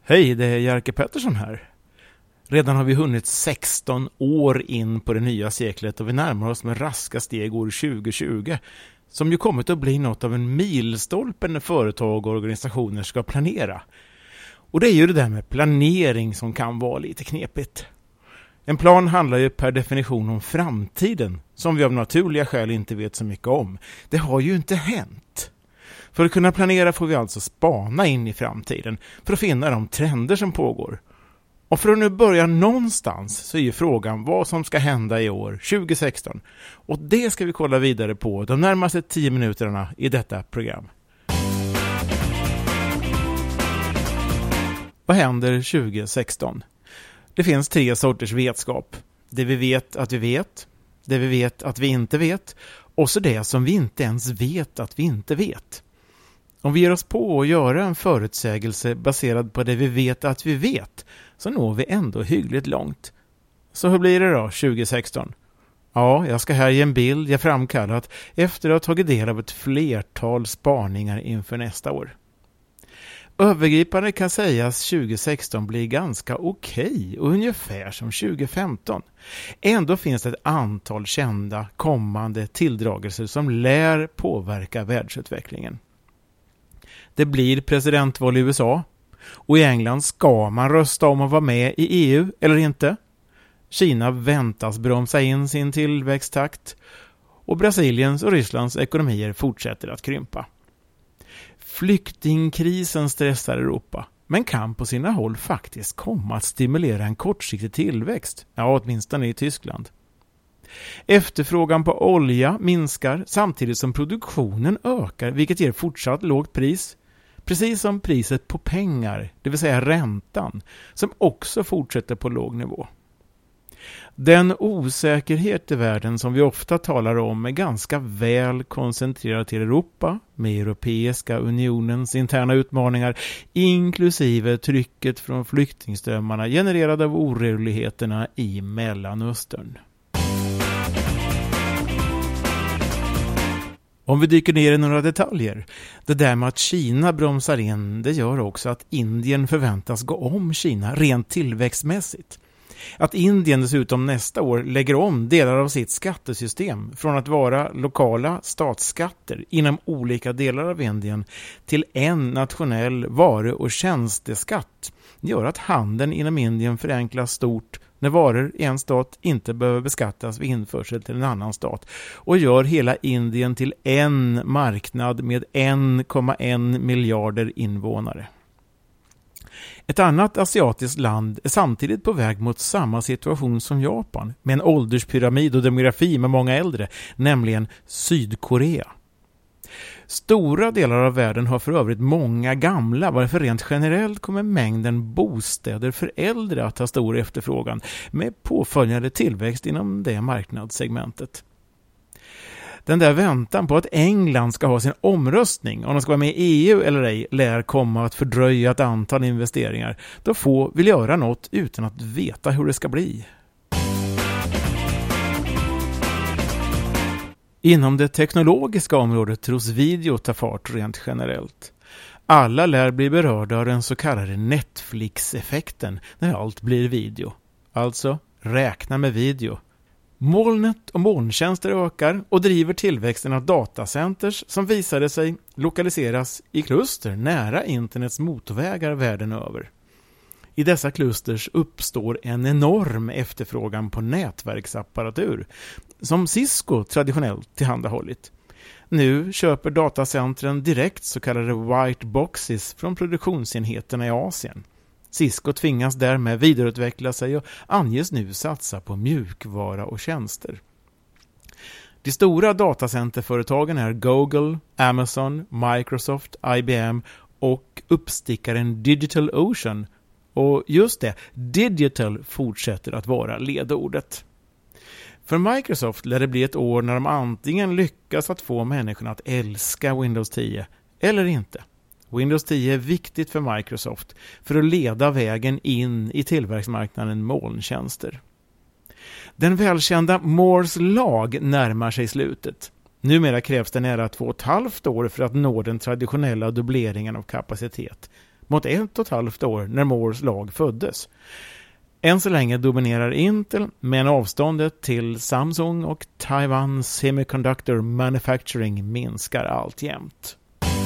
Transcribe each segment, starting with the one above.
Hej, det är Jerker Pettersson här. Redan har vi hunnit 16 år in på det nya seklet och vi närmar oss med raska steg år 2020 som ju kommit att bli något av en milstolpe när företag och organisationer ska planera. Och det är ju det där med planering som kan vara lite knepigt. En plan handlar ju per definition om framtiden som vi av naturliga skäl inte vet så mycket om. Det har ju inte hänt. För att kunna planera får vi alltså spana in i framtiden för att finna de trender som pågår. Och för att nu börja någonstans så är ju frågan vad som ska hända i år 2016. Och det ska vi kolla vidare på de närmaste 10 minuterna i detta program. Vad händer 2016? Det finns 3 sorters vetskap. Det vi vet att vi vet, det vi vet att vi inte vet och så det som vi inte ens vet att vi inte vet. Om vi ger oss på att göra en förutsägelse baserad på det vi vet att vi vet så når vi ändå hyggligt långt. Så hur blir det då 2016? Ja, jag ska här ge en bild jag framkallat efter att ha tagit del av ett flertal spaningar inför nästa år. Övergripande kan sägas 2016 blir ganska okej och ungefär som 2015. Ändå finns det ett antal kända kommande tilldragelser som lär påverka världsutvecklingen. Det blir presidentval i USA och i England ska man rösta om att vara med i EU eller inte. Kina väntas bromsa in sin tillväxttakt och Brasiliens och Rysslands ekonomier fortsätter att krympa. Flyktingkrisen stressar Europa men kan på sina håll faktiskt komma att stimulera en kortsiktig tillväxt, ja åtminstone i Tyskland. Efterfrågan på olja minskar samtidigt som produktionen ökar vilket ger fortsatt lågt pris. Precis som priset på pengar, det vill säga räntan, som också fortsätter på låg nivå. Den osäkerhet i världen som vi ofta talar om är ganska väl koncentrerad till Europa med Europeiska unionens interna utmaningar inklusive trycket från flyktingströmmarna genererade av oroligheterna i Mellanöstern. Om vi dyker ner i några detaljer, det där med att Kina bromsar in, det gör också att Indien förväntas gå om Kina rent tillväxtmässigt. Att Indien dessutom nästa år lägger om delar av sitt skattesystem från att vara lokala statsskatter inom olika delar av Indien till en nationell varu- och tjänsteskatt gör att handeln inom Indien förenklas stort när varor i en stat inte behöver beskattas vid införsel till en annan stat och gör hela Indien till en marknad med 1,1 miljarder invånare. Ett annat asiatiskt land är samtidigt på väg mot samma situation som Japan med en ålderspyramid och demografi med många äldre, nämligen Sydkorea. Stora delar av världen har för övrigt många gamla, varför rent generellt kommer mängden bostäder för äldre att ha stor efterfrågan med påföljande tillväxt inom det marknadssegmentet. Den där väntan på att England ska ha sin omröstning om de ska vara med i EU eller ej lär komma att fördröja ett antal investeringar då få vill göra något utan att veta hur det ska bli. Inom det teknologiska området tros video ta fart rent generellt. Alla lär bli berörda av den så kallade Netflix-effekten när allt blir video. Alltså, räkna med video. Molnet och molntjänster ökar och driver tillväxten av datacenters som visade sig lokaliseras i kluster nära internets motorvägar världen över. I dessa klusters uppstår en enorm efterfrågan på nätverksapparatur som Cisco traditionellt tillhandahållit. Nu köper datacentren direkt så kallade white boxes från produktionsenheterna i Asien. Cisco tvingas därmed vidareutveckla sig och anges nu satsa på mjukvara och tjänster. De stora datacenterföretagen är Google, Amazon, Microsoft, IBM och uppstickaren DigitalOcean. Och just det, digital fortsätter att vara ledordet. För Microsoft lär det bli ett år när de antingen lyckas att få människorna att älska Windows 10 eller inte. Windows 10 är viktigt för Microsoft för att leda vägen in i tillverkningsmarknaden molntjänster. Den välkända Moores lag närmar sig slutet. Numera krävs det nära 2,5 år för att nå den traditionella dubbleringen av kapacitet. mot 1,5 år när Moores lag föddes. Än så länge dominerar Intel, men avståndet till Samsung och Taiwan Semiconductor Manufacturing minskar alltjämt.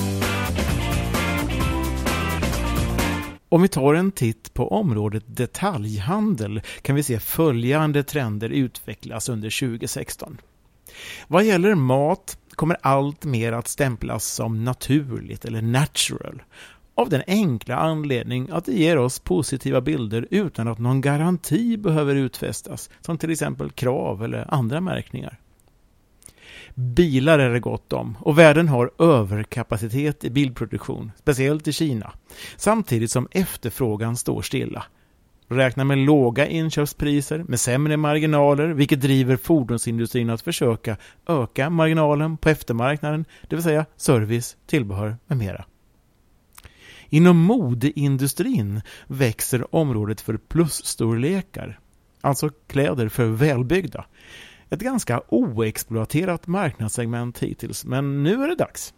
Om vi tar en titt på området detaljhandel kan vi se följande trender utvecklas under 2016. Vad gäller mat kommer allt mer att stämplas som naturligt eller natural. Av den enkla anledning att det ger oss positiva bilder utan att någon garanti behöver utfästas, som till exempel krav eller andra märkningar. Bilar är det gott om och världen har överkapacitet i bilproduktion, speciellt i Kina, samtidigt som efterfrågan står stilla. Räkna med låga inköpspriser med sämre marginaler, vilket driver fordonsindustrin att försöka öka marginalen på eftermarknaden, det vill säga service, tillbehör med mera. Inom modeindustrin växer området för plusstorlekar, alltså kläder för välbyggda. Ett ganska oexploaterat marknadssegment hittills, men nu är det dags.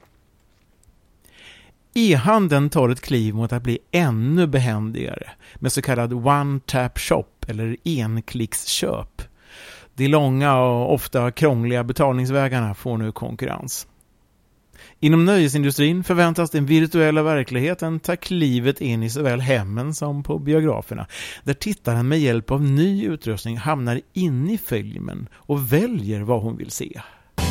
E-handeln tar ett kliv mot att bli ännu behändigare med så kallad one-tap shop eller enklicksköp. De långa och ofta krångliga betalningsvägarna får nu konkurrens. Inom nöjesindustrin förväntas den virtuella verkligheten ta klivet in i såväl hemmen som på biograferna, där tittaren med hjälp av ny utrustning hamnar in i filmen och väljer vad hon vill se.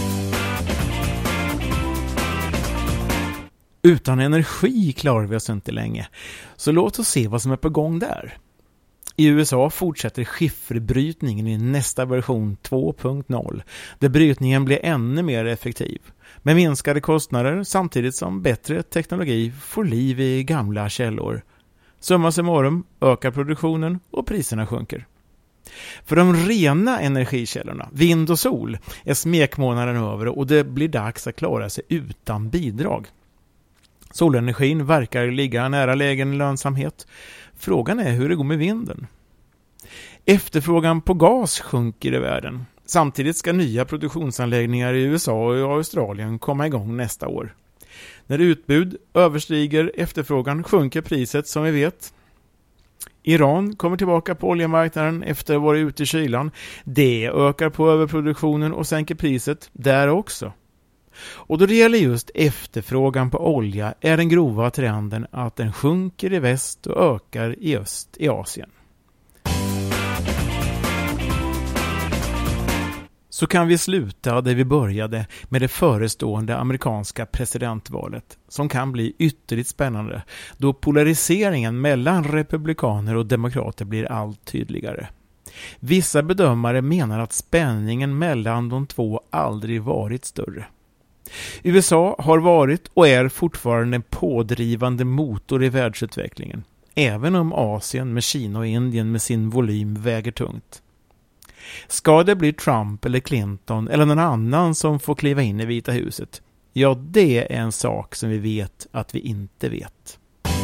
Utan energi klarar vi oss inte länge, så låt oss se vad som är på gång där. I USA fortsätter skifferbrytningen i nästa version 2.0, där brytningen blir ännu mer effektiv, med minskade kostnader samtidigt som bättre teknologi får liv i gamla källor. Summa summarum ökar produktionen och priserna sjunker. För de rena energikällorna, vind och sol, är smekmånaden över och det blir dags att klara sig utan bidrag. Solenergin verkar ligga nära lägen lönsamhet. Frågan är hur det går med vinden. Efterfrågan på gas sjunker i världen. Samtidigt ska nya produktionsanläggningar i USA och i Australien komma igång nästa år. När utbud överstiger efterfrågan sjunker priset som vi vet. Iran kommer tillbaka på oljemarknaden efter att ha varit ute i kylan. Det ökar på överproduktionen och sänker priset där också. Och då det gäller just efterfrågan på olja är den grova trenden att den sjunker i väst och ökar i öst i Asien. Så kan vi sluta där vi började med det förestående amerikanska presidentvalet, som kan bli ytterligt spännande då polariseringen mellan republikaner och demokrater blir allt tydligare. Vissa bedömare menar att spänningen mellan de två aldrig varit större. USA har varit och är fortfarande en pådrivande motor i världsutvecklingen, även om Asien med Kina och Indien med sin volym väger tungt. Ska det bli Trump eller Clinton eller någon annan som får kliva in i Vita huset? Ja, det är en sak som vi vet att vi inte vet.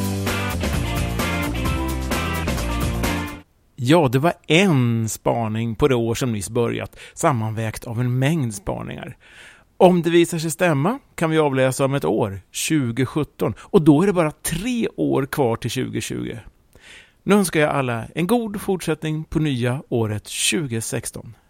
Ja, det var en spaning på det år som nyss börjat, sammanvägt av en mängd spaningar. Om det visar sig stämma kan vi avläsa om ett år, 2017, och då är det bara 3 år kvar till 2020. Nu önskar jag alla en god fortsättning på nya året 2016.